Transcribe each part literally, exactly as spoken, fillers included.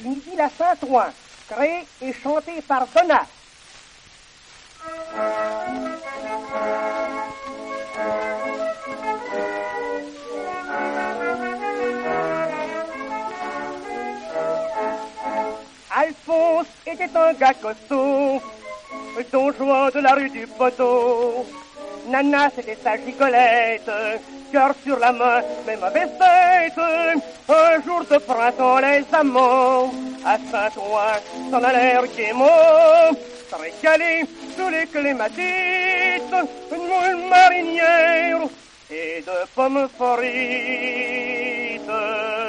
une idylle à Saint-Ouen, créée et chantée par Donat. Alphonse était un gars costaud, Don Juan de la rue du Poteau. Nana, c'était sa gigolette, cœur sur la main, mais mauvaise tête. Un jour de printemps, les amants à Saint-Ouen s'en allèrent gaiement, très calés sous les clématites, une moule marinière et de pommes frites.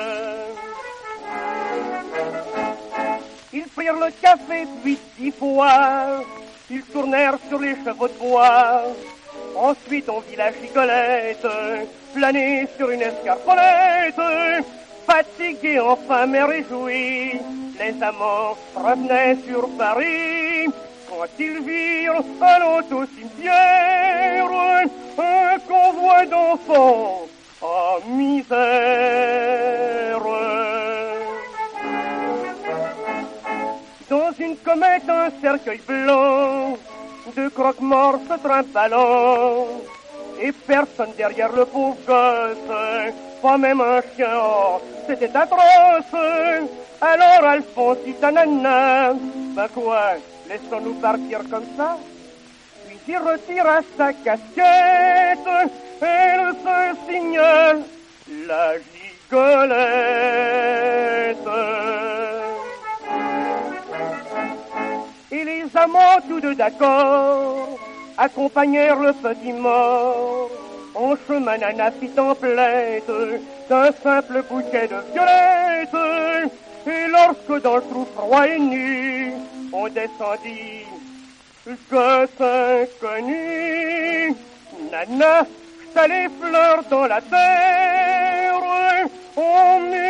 Ils prirent le café puis dix fois, ils tournèrent sur les chevaux de bois. Ensuite on vit la gigolette planer sur une escarpolette. Fatigués enfin mais réjouis, les amants revenaient sur Paris. Quand ils virent allant au cimetière un convoi d'enfants en misère. Dans une comète, un cercueil blanc, deux croque-morts se trimballant, et personne derrière le pauvre gosse, pas même un chien, oh, c'était atroce. Alors Alphonse dit à Nana, ben quoi, laissons-nous partir comme ça? Puis il retira sa casquette, elle se signale la gigolette. Et les amants, tous deux d'accord, accompagnèrent le petit mort. En chemin, Nana fit templette d'un simple bouquet de violettes. Et lorsque dans le trou froid et nu, on descendit, gosse inconnu, Nana jeta les fleurs dans la terre, on